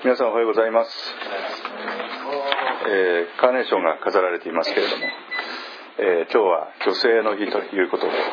皆さんおはようございます。カーネーションが飾られていますけれども、今日は女性の日ということで、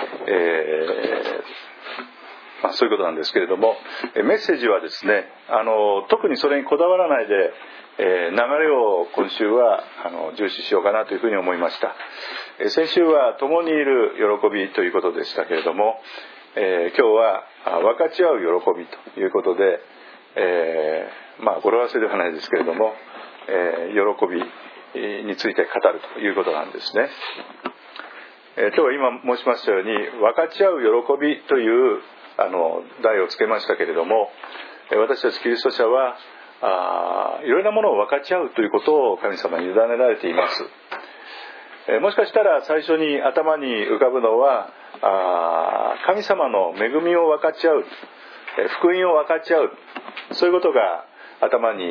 そういうことなんですけれども、メッセージはですね、特にそれにこだわらないで、流れを今週は重視しようかなというふうに思いました。先週は共にいる喜びということでしたけれども、今日は分かち合う喜びということで、語呂合わせではないですけれども、喜びについて語るということなんですね。今日は今申しましたように分かち合う喜びという題をつけましたけれども、私たちキリスト者はいろいろなものを分かち合うということを神様に委ねられています。もしかしたら最初に頭に浮かぶのは神様の恵みを分かち合う、福音を分かち合う、そういうことが頭に、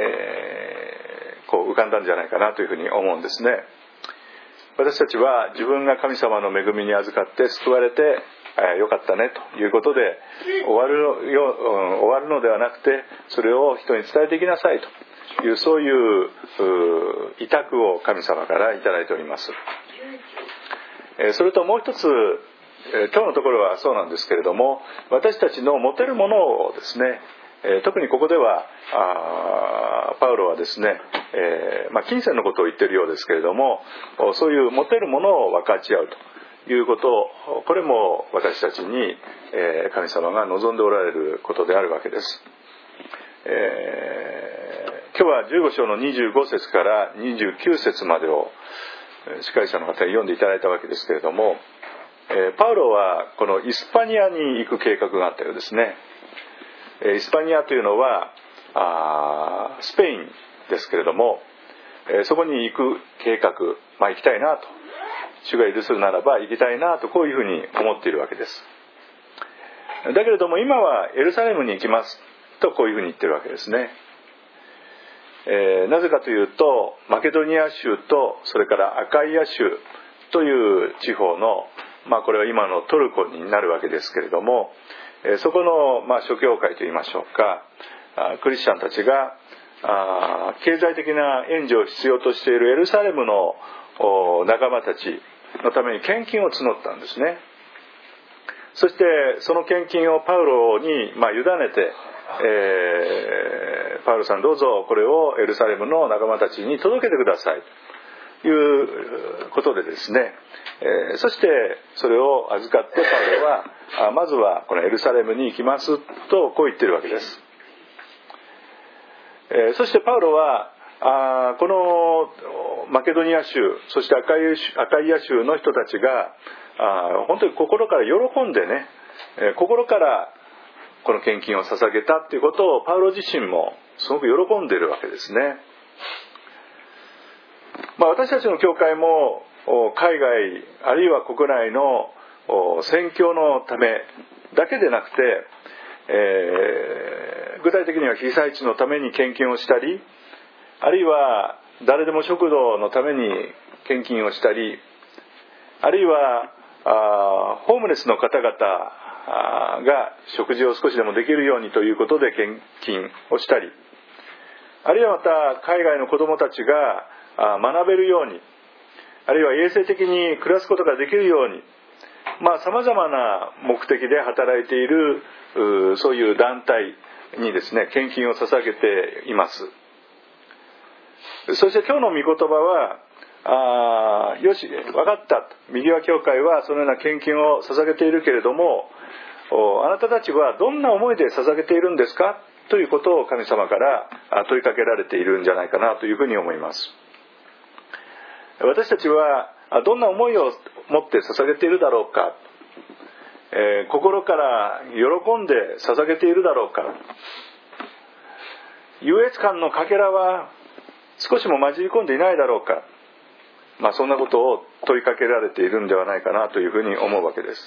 浮かんだんじゃないかなというふうに思うんですね。私たちは自分が神様の恵みに預かって救われてよかったねということで終わるのではなくて、それを人に伝えていきなさいという、そういう委託を神様からいただいております。それともう一つ、今日のところはそうなんですけれども、私たちの持てるものをですね、特にここではパウロはですね、金銭のことを言っているようですけれども、そういう持てるものを分かち合うということ、これも私たちに神様が望んでおられることであるわけです。今日は15章の25節から29節までを司会者の方に読んでいただいたわけですけれども、パウロはこのイスパニアに行く計画があったようですね。イスパニアというのはスペインですけれども、そこに行く計画、行きたいなと、主が許するならば行きたいなと、こういうふうに思っているわけです。だけれども今はエルサレムに行きますと、こういうふうに言ってるわけですね。なぜかというと、マケドニア州とそれからアカイア州という地方の、これは今のトルコになるわけですけれども、そこの諸教会といいましょうか、クリスチャンたちが経済的な援助を必要としているエルサレムの仲間たちのために献金を募ったんですね。そしてその献金をパウロに委ねて、パウロさんどうぞこれをエルサレムの仲間たちに届けてくださいということでですね、そしてそれを預かってパウロはまずはこのエルサレムに行きますと、こう言ってるわけです。そしてパウロはこのマケドニア州、そしてアカイア州の人たちが本当に心から喜んでね、心からこの献金を捧げたということをパウロ自身もすごく喜んでいるわけですね。私たちの教会も海外あるいは国内の宣教のためだけでなくて、具体的には被災地のために献金をしたり、あるいは誰でも食堂のために献金をしたり、あるいはホームレスの方々が食事を少しでもできるようにということで献金をしたり、あるいはまた海外の子どもたちが学べるように、あるいは衛生的に暮らすことができるように、さまざまな目的で働いているそういう団体にですね、献金を捧げています。そして今日の御言葉はよし分かった、右輪教会はそのような献金を捧げているけれども、あなたたちはどんな思いで捧げているんですかということを神様から問いかけられているんじゃないかなというふうに思います。私たちはどんな思いを持って捧げているだろうか、心から喜んで捧げているだろうか、優越感のかけらは少しも混じり込んでいないだろうか、そんなことを問いかけられているんではないかなというふうに思うわけです。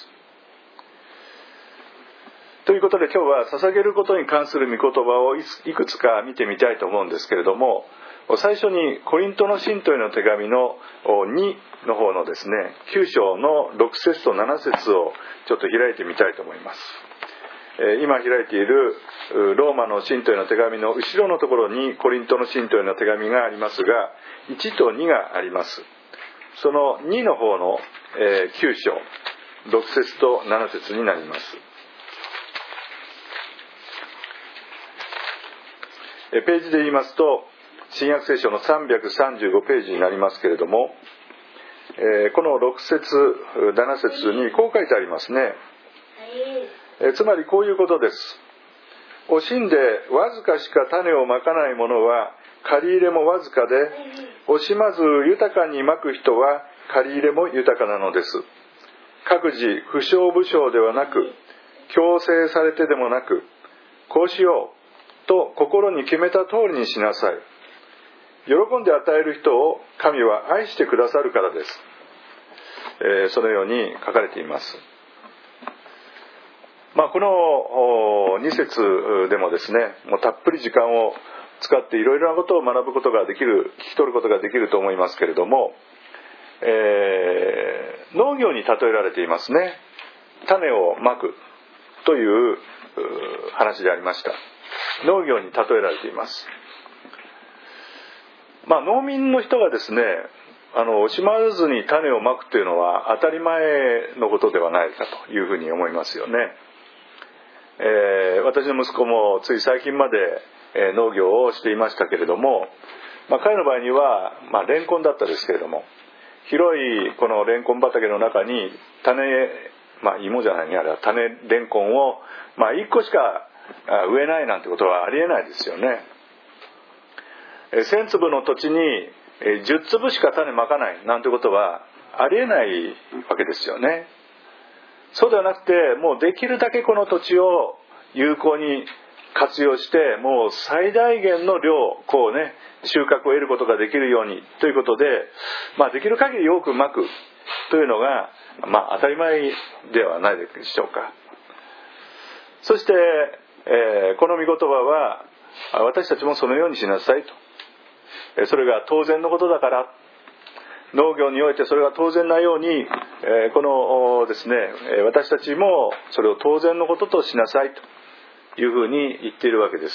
ということで今日は捧げることに関する御言葉をいくつか見てみたいと思うんですけれども、最初にコリントの信徒への手紙の2の方のですね、9章の6節と7節をちょっと開いてみたいと思います。 今開いているローマの信徒への手紙の後ろのところにコリントの信徒への手紙がありますが、1と2があります。その2の方の9章6節と7節になります。ページで言いますと、新約聖書の335ページになりますけれども、この6節7節にこう書いてありますね。つまりこういうことです。惜しんでわずかしか種をまかない者は借り入れもわずかで、惜しまず豊かにまく人は借り入れも豊かなのです。各自不償不償ではなく、強制されてでもなく、こうしようと心に決めた通りにしなさい。喜んで与える人を神は愛してくださるからです。そのように書かれています。この2節でもですね、もうたっぷり時間を使っていろいろなことを学ぶことができる、聞き取ることができると思いますけれども、農業に例えられていますね。種をまくという話でありました。農業に例えられています。農民の人がですね、惜しまずに種をまくというのは当たり前のことではないかというふうに思いますよね。私の息子もつい最近まで農業をしていましたけれども、彼の場合には、レンコンだったですけれども、広いこのレンコン畑の中に芋じゃないね、あれは種レンコンを、1個しか植えないなんてことはありえないですよね。1000粒の土地に10粒しか種まかないなんてことはありえないわけですよね。そうではなくて、もうできるだけこの土地を有効に活用して、もう最大限の量収穫を得ることができるようにということで、できる限り多くまくというのが、当たり前ではないでしょうか。そして、この御言葉は私たちもそのようにしなさいと。それが当然のことだから、農業においてそれが当然なように、このですね、私たちもそれを当然のこととしなさいというふうに言っているわけです。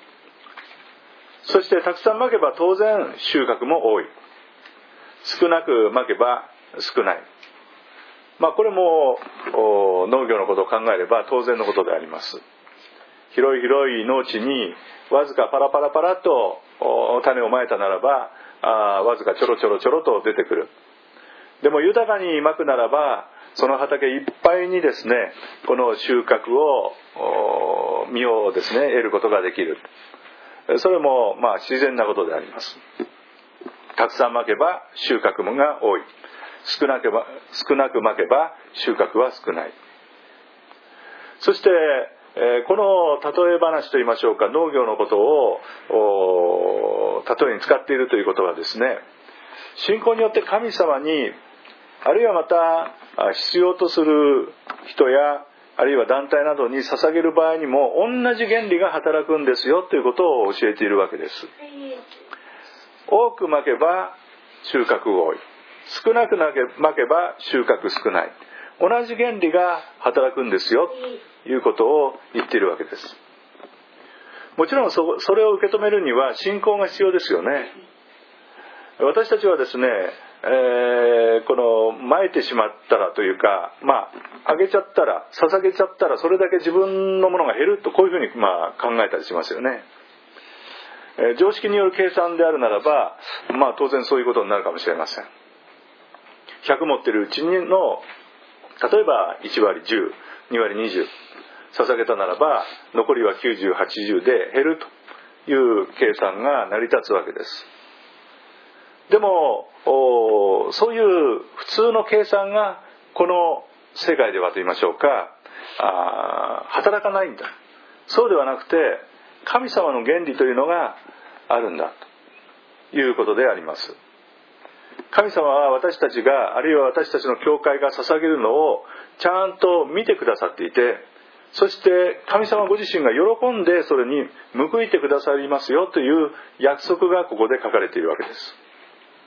そしてたくさんまけば当然収穫も多い、少なくまけば少ない、これも農業のことを考えれば当然のことであります。広い農地にわずかパラパラと種をまいたならば、わずかちょろと出てくる。でも豊かにまくならば、その畑いっぱいにですね、この収穫を実をですね、得ることができる。それも自然なことであります。たくさんまけば収穫が多い、少なくまけば収穫は少ない。そしてこの例え話といいましょうか、農業のことを例えに使っているということはですね、信仰によって神様に、あるいはまた必要とする人や、あるいは団体などに捧げる場合にも同じ原理が働くんですよということを教えているわけです。多くまけば収穫多い、少なくまけば収穫少ない、同じ原理が働くんですよということを言っているわけです。もちろんそれを受け止めるには信仰が必要ですよね。私たちはですね、このまいてしまったらというか、あげちゃったら、捧げちゃったら、それだけ自分のものが減ると、こういうふうに考えたりしますよね。常識による計算であるならば、当然そういうことになるかもしれません。100持ってるうちの、例えば1割10、2割20捧げたならば、残りは90、80で減るという計算が成り立つわけです。でもそういう普通の計算がこの世界ではと言いましょうか、働かないんだ。そうではなくて、神様の原理というのがあるんだということであります。神様は私たちが、あるいは私たちの教会が捧げるのをちゃんと見てくださっていて、そして神様ご自身が喜んでそれに報いてくださりますよという約束がここで書かれているわけです。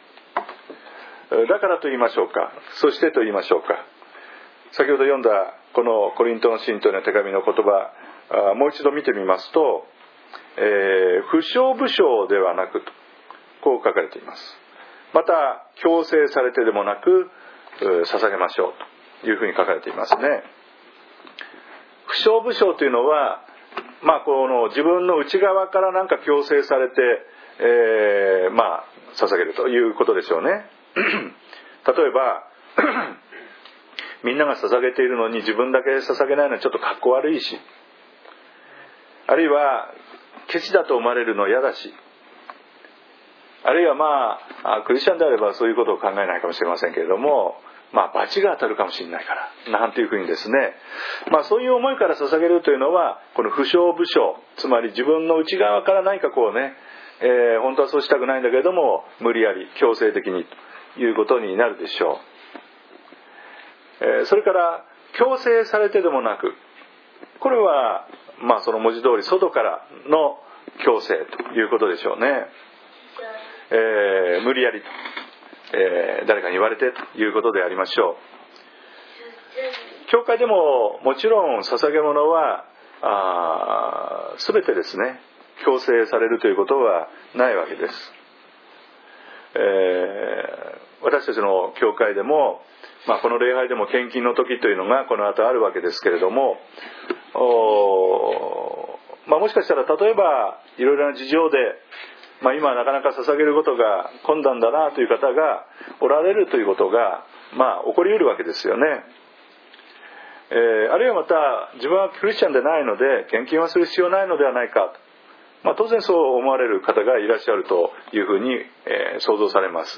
だからと言いましょうか、そしてと言いましょうか、先ほど読んだこのコリントの信徒への手紙の言葉、もう一度見てみますと、不償不償ではなくと、こう書かれています。また強制されてでもなく捧げましょうというふうに書かれていますね。不償不償というのは、この自分の内側からなんか強制されて、捧げるということでしょうね。例えばみんなが捧げているのに自分だけ捧げないのはちょっとかっこ悪いし、あるいはケチだと思われるの嫌だし、あるいはクリスチャンであればそういうことを考えないかもしれませんけれども、罰が当たるかもしれないからなんていうふうにですね、そういう思いから捧げるというのは、この不償不償、つまり自分の内側から何かこうね、本当はそうしたくないんだけれども無理やり強制的にということになるでしょう。それから強制されてでもなく、これはその文字通り外からの強制ということでしょうね。無理やりと、誰かに言われてということでありましょう。教会でももちろん捧げ物は全てですね、強制されるということはないわけです。私たちの教会でも、この礼拝でも献金の時というのがこの後あるわけですけれども、もしかしたら例えばいろいろな事情で、今はなかなか捧げることが困難だなという方がおられるということが起こりうるわけですよね。あるいはまた自分はクリスチャンでないので献金はする必要ないのではないかと、当然そう思われる方がいらっしゃるというふうに、想像されます。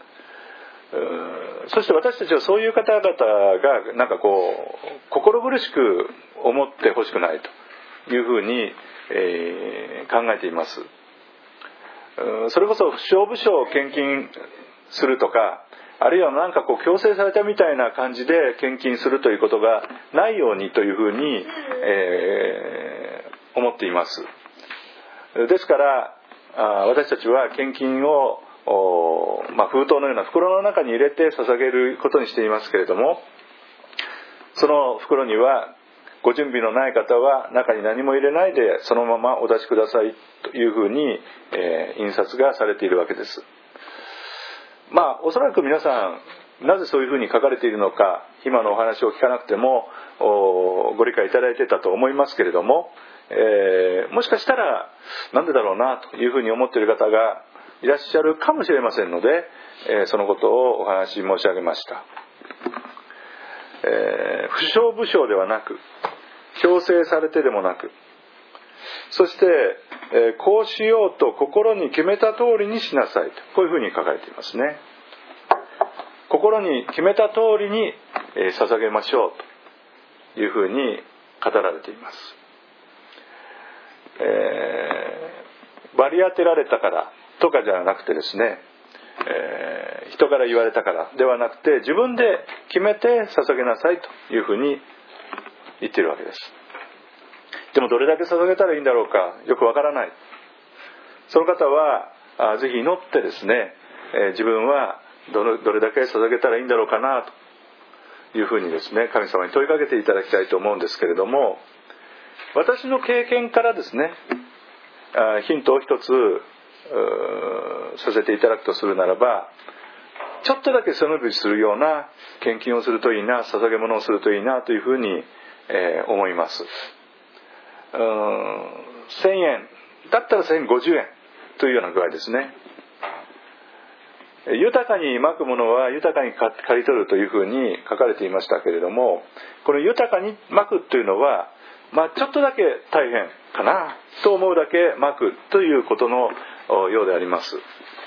そして私たちはそういう方々がなんかこう心苦しく思ってほしくないというふうに、考えています。それこそ不償不償献金するとか、あるいはなんかこう強制されたみたいな感じで献金するということがないようにというふうに、思っています。ですから私たちは献金を封筒のような袋の中に入れて捧げることにしていますけれども、その袋にはご準備のない方は中に何も入れないでそのままお出しくださいというふうに、印刷がされているわけです。おそらく皆さんなぜそういうふうに書かれているのか今のお話を聞かなくてもご理解いただいてたと思いますけれども、もしかしたらなんでだろうなというふうに思っている方がいらっしゃるかもしれませんので、そのことをお話し申し上げました。不償不償ではなく、強制されてでもなく、そして、こうしようと心に決めた通りにしなさいと、こういうふうに書かれていますね。心に決めた通りに、捧げましょうというふうに語られています。割り当てられたからとかじゃなくてですね、人から言われたからではなくて自分で決めて捧げなさいというふうに言っているわけです。でもどれだけ捧げたらいいんだろうかよくわからない。その方はぜひ祈ってですね、自分はどれだけ捧げたらいいんだろうかなというふうにですね、神様に問いかけていただきたいと思うんですけれども、私の経験からですね、ヒントを一つさせていただくとするならば、ちょっとだけ背伸びするような献金をするといいな、捧げ物をするといいなというふうに、思います。1000円だったら1050円というような具合ですね。豊かにまくものは豊かに刈り取るというふうに書かれていましたけれども、この豊かにまくというのは、ちょっとだけ大変かなと思うだけまくということのようであります。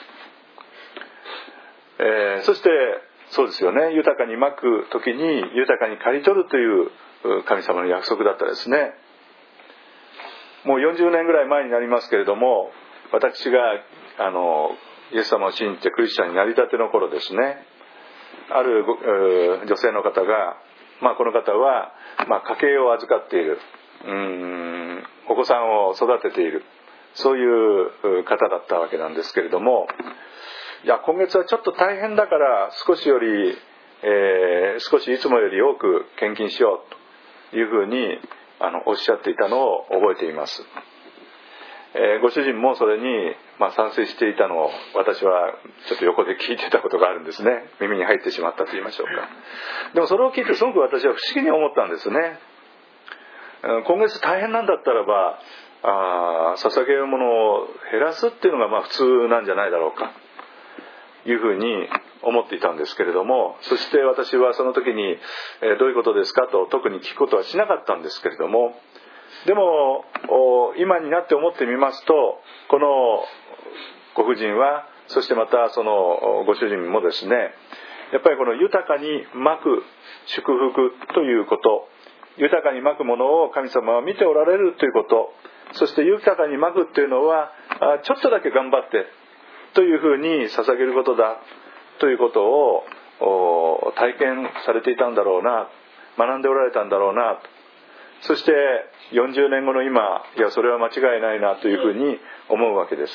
そしてそうですよね、豊かにまく時に豊かに刈り取るという神様の約束だったですね。もう40年ぐらい前になりますけれども、私がイエス様を信じてクリスチャンになりたての頃ですね、ある女性の方が、この方は、家計を預かっている、お子さんを育てている、そういう方だったわけなんですけれども、いや今月はちょっと大変だから少しいつもより多く献金しよういうふうにおっしゃっていたのを覚えています。ご主人もそれに賛成していたのを私はちょっと横で聞いてたことがあるんですね。耳に入ってしまったと言いましょうか。でもそれを聞いてすごく私は不思議に思ったんですね。今月大変なんだったらば捧げるものを減らすっていうのが普通なんじゃないだろうかいうふうに思っていたんですけれども、そして私はその時にどういうことですかと特に聞くことはしなかったんですけれども、でも今になって思ってみますと、このご婦人は、そしてまたそのご主人もですね、やっぱりこの豊かにまく祝福ということ、豊かにまくものを神様は見ておられるということ、そして豊かにまくっていうのはちょっとだけ頑張ってというふうに捧げることだということを体験されていたんだろうな、学んでおられたんだろうな、そして40年後の今、いやそれは間違いないなというふうに思うわけです。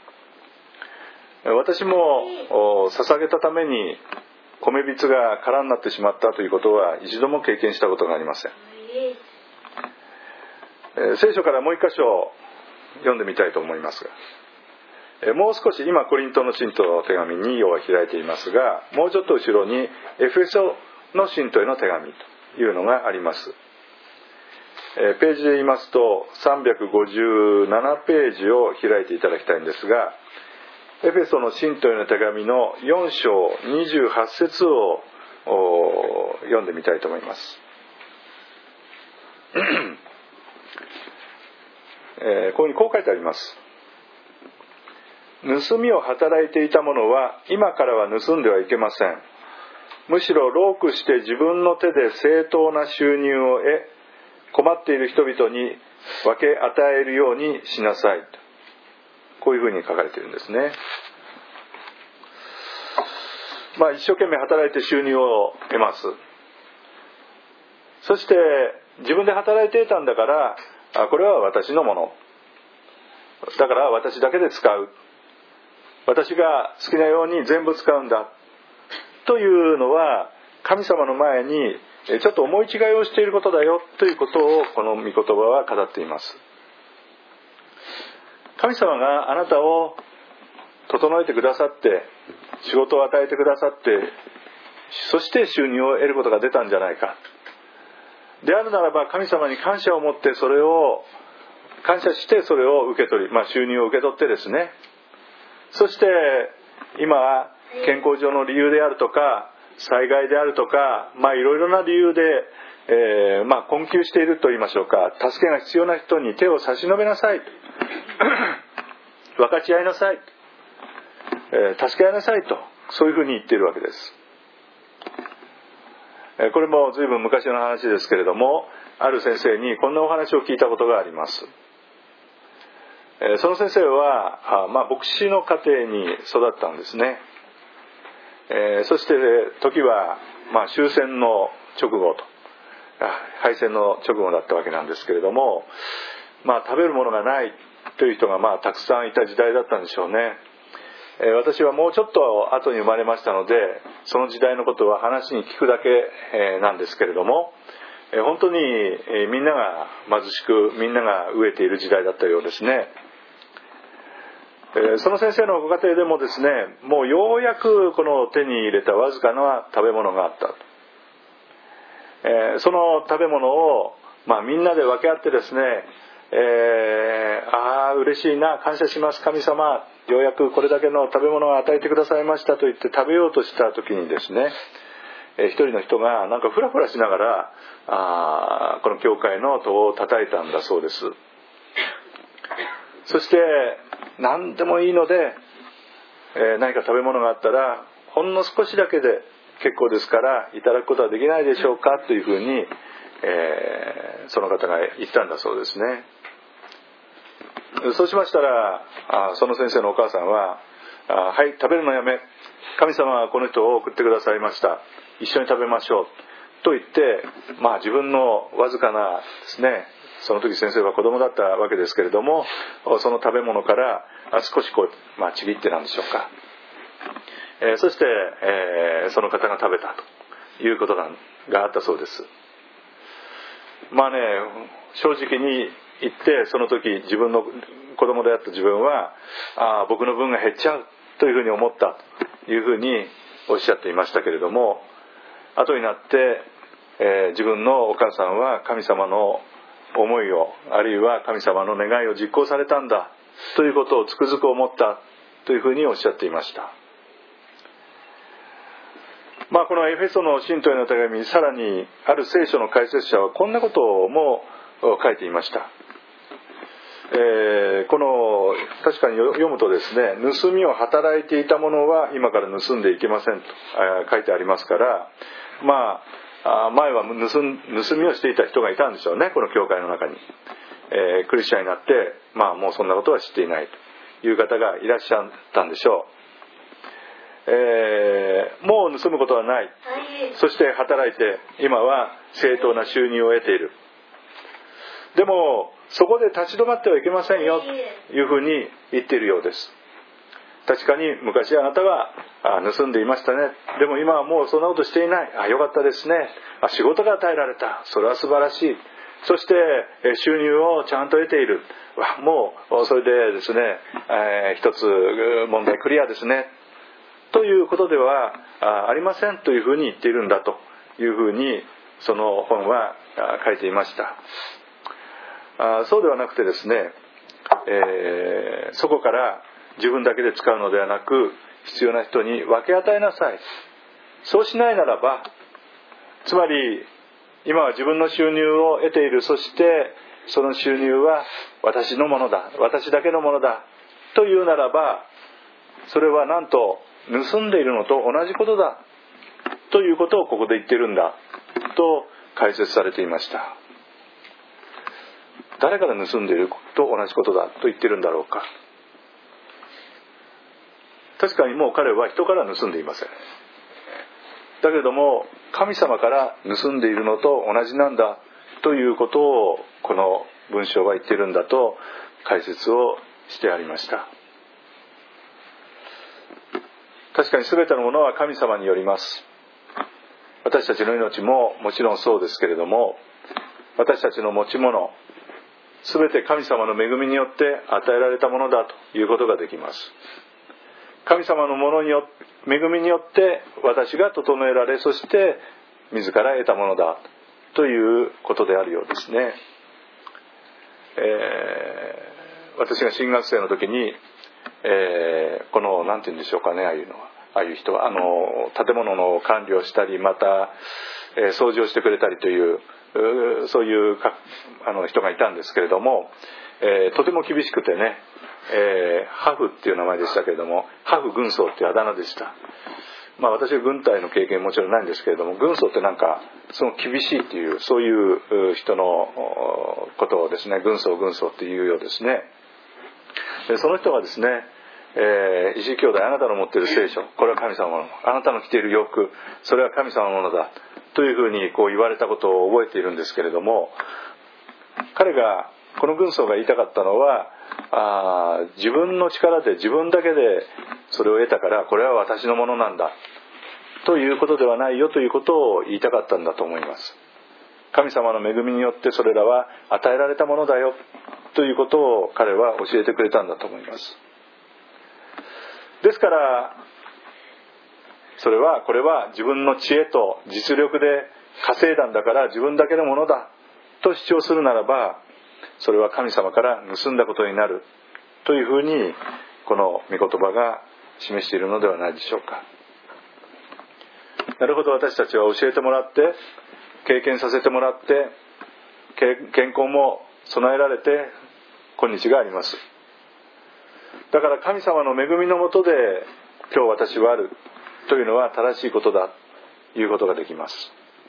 私も捧げたために米びつが空になってしまったということは一度も経験したことがありません。聖書からもう一箇所読んでみたいと思いますが、もう少し、今コリントの信徒の手紙2を開いていますが、もうちょっと後ろにエフェソの信徒への手紙というのがあります。ページで言いますと357ページを開いていただきたいんですが、エフェソの信徒への手紙の4章28節を読んでみたいと思います。ここにこう書いてあります。盗みを働いていた者は今からは盗んではいけません。むしろ労苦して自分の手で正当な収入を得、困っている人々に分け与えるようにしなさい。こういうふうに書かれているんですね。一生懸命働いて収入を得ます。そして自分で働いて得たんだから、これは私のものだから私だけで使う、私が好きなように全部使うんだというのは、神様の前にちょっと思い違いをしていることだよということをこの御言葉は語っています。神様があなたを整えてくださって、仕事を与えてくださって、そして収入を得ることが出たんじゃないか。であるならば神様に感謝を持って、感謝してそれを受け取り、収入を受け取ってですね、そして今は健康上の理由であるとか、災害であるとか、いろいろな理由で、困窮していると言いましょうか、助けが必要な人に手を差し伸べなさい分かち合いなさい、助け合いなさいと、そういうふうに言っているわけです。これも随分昔の話ですけれども、ある先生にこんなお話を聞いたことがあります。その先生は、牧師の家庭に育ったんですね。そして時は、終戦の直後と、敗戦の直後だったわけなんですけれども、食べるものがないという人がたくさんいた時代だったんでしょうね。私はもうちょっと後に生まれましたので、その時代のことは話に聞くだけなんですけれども、本当にみんなが貧しく、みんなが飢えている時代だったようですね。その先生のご家庭でもですね、もうようやくこの手に入れたわずかな食べ物があったと。その食べ物を、みんなで分け合ってですね、嬉しいな、感謝します神様、ようやくこれだけの食べ物を与えてくださいましたと言って食べようとした時にですね、一人の人がなんかフラフラしながらこの教会の戸を叩いたんだそうです。そして何でもいいので、何か食べ物があったらほんの少しだけで結構ですからいただくことはできないでしょうかというふうに、その方が言ったんだそうですね。そうしましたらその先生のお母さんは、はい、食べるのやめ、神様はこの人を送ってくださいました、一緒に食べましょうと言って、自分のわずかなですね、その時先生は子供だったわけですけれども、その食べ物から少しちぎってなんでしょうか、そして、その方が食べたということがあったそうです。 正直に言ってその時自分の子供であった自分は僕の分が減っちゃうというふうに思ったというふうにおっしゃっていましたけれども、後になって、自分のお母さんは神様の思いを、あるいは神様の願いを実行されたんだということをつくづく思ったというふうにおっしゃっていました。このエフェソの信徒への手紙、さらにある聖書の解説者はこんなことも書いていました。この確かに読むとですね、盗みを働いていた者は今から盗んでいけませんと書いてありますから、前は盗みをしていた人がいたんでしょうね、この教会の中に。クリスチャンになって、もうそんなことは知っていないという方がいらっしゃったんでしょう。もう盗むことはない。そして働いて今は正当な収入を得ている。でもそこで立ち止まってはいけませんよというふうに言っているようです。確かに昔あなたは盗んでいましたね。でも今はもうそんなことしていない。よかったですね。仕事が与えられた。それは素晴らしい。そして収入をちゃんと得ている。もうそれでですね、一つ問題クリアですね。ということではありませんというふうに言っているんだというふうにその本は書いていました。そうではなくてですね、そこから自分だけで使うのではなく、必要な人に分け与えなさい。そうしないならば、つまり今は自分の収入を得ている、そしてその収入は私のものだ、私だけのものだというならば、それはなんと盗んでいるのと同じことだということをここで言っているんだと解説されていました。誰から盗んでいると同じことだと言っているんだろうか。確かにもう彼は人から盗んでいません。だけれども神様から盗んでいるのと同じなんだということをこの文章は言っているんだと解説をしてありました。確かに全てのものは神様によります。私たちの命ももちろんそうですけれども、私たちの持ち物全て神様の恵みによって与えられたものだということができます。神様の恵みによって私が整えられ、そして自ら得たものだということであるようですね。私が新学生の時に、この何て言うんでしょうかね、ああいう人は建物の管理をしたり、また、掃除をしてくれたりというそういう人がいたんですけれども、とても厳しくてね、ハフっていう名前でしたけれども、ハフ軍曹っていうあだ名でした。私は軍隊の経験もちろんないんですけれども、軍曹ってなんかすごく厳しいっていう、そういう人のことをですね、軍曹っていうようですね。その人がですね、石井兄弟、あなたの持っている聖書、これは神様のもの、あなたの着ている洋服、それは神様のものだというふうに言われたことを覚えているんですけれども、彼がこの軍曹が言いたかったのは、自分の力で自分だけでそれを得たからこれは私のものなんだということではないよということを言いたかったんだと思います。神様の恵みによってそれらは与えられたものだよということを彼は教えてくれたんだと思います。ですからこれは自分の知恵と実力で稼いだんだから自分だけのものだと主張するならば、それは神様から盗んだことになるというふうにこの御言葉が示しているのではないでしょうか。なるほど、私たちは教えてもらって経験させてもらって健康も備えられて今日があります。だから神様の恵みのもとで今日私はあるというのは正しいことだということができます。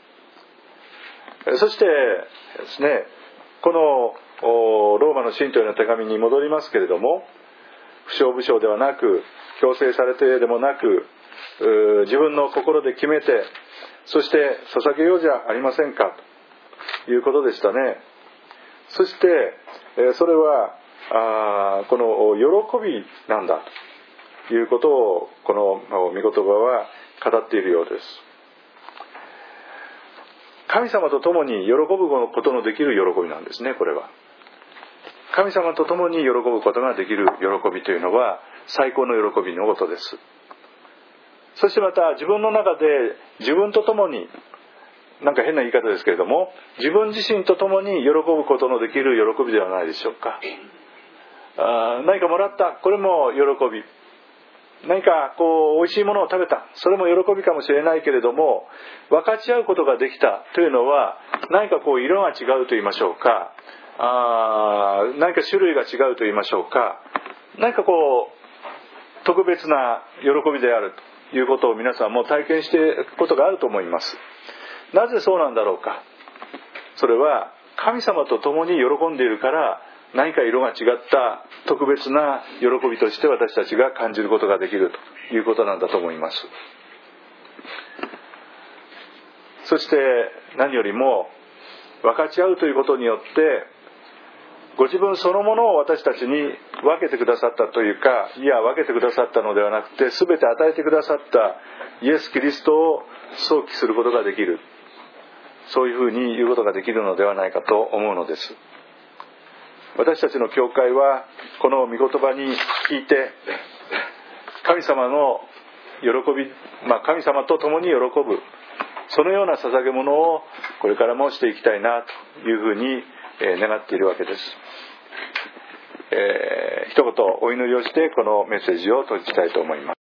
そしてですね、このローマの信徒への手紙に戻りますけれども、不償不償ではなく強制されてでもなく、自分の心で決めて、そして捧げようじゃありませんかということでしたね。そしてそれはこの喜びなんだということをこの御言葉は語っているようです。 神様と共に喜ぶことのできる喜びなんですね。これは神様と共に喜ぶことができる喜びというのは最高の喜びのことです。そしてまた自分の中で自分と共に、なんか変な言い方ですけれども、自分自身と共に喜ぶことのできる喜びではないでしょうか。何かもらった、これも喜び。何か美味しいものを食べた、それも喜びかもしれないけれども、分かち合うことができたというのは何か色が違うと言いましょうか、何か種類が違うと言いましょうか、何か特別な喜びであるということを皆さんも体験していることがあると思います。なぜそうなんだろうか。それは神様と共に喜んでいるから、何か色が違った特別な喜びとして私たちが感じることができるということなんだと思います。そして何よりも分かち合うということによって、ご自分そのものを私たちに分けてくださったというか、いや分けてくださったのではなくて、全て与えてくださったイエス・キリストを想起することができる、そういうふうに言うことができるのではないかと思うのです。私たちの教会はこの御言葉に聞いて、神様の喜び、神様と共に喜ぶ、そのような捧げ物をこれからもしていきたいなというふうに願っているわけです。一言お祈りをしてこのメッセージを閉じたいと思います。